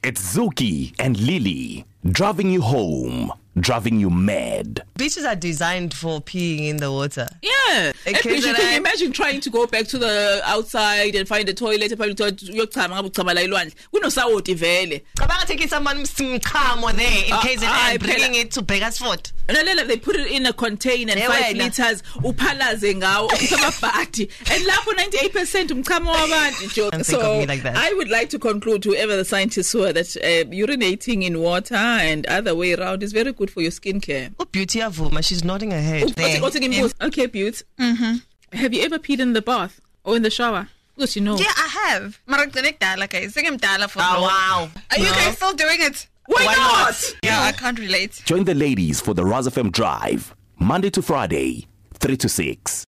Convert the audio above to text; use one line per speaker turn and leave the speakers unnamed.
It's Zuki and Lily, driving you home, driving you mad.
Beaches are designed for peeing in the water.
Yeah.
Okay,
Can you imagine trying to go back to the outside and find a toilet, a public toilet,
taking someone there in case and bringing it to Beresford.
They put it in a container and 5 liters uphalaze ngawo amabhadi and lapho 98% umchamo wabantu. So
like that.
I would like to conclude, whoever the scientists were, that urinating in water and other way around is very good for your skincare.
Oh, Beauty Avuma, she's nodding her head.
Okay, Beauty. Have you ever peed in the bath or in the shower? Because you know.
Yeah, I have.
Oh, wow.
Are you guys still doing it?
Why not?
Yeah, I can't relate.
Join the ladies for the Raz FM Drive, Monday to Friday, 3 to 6.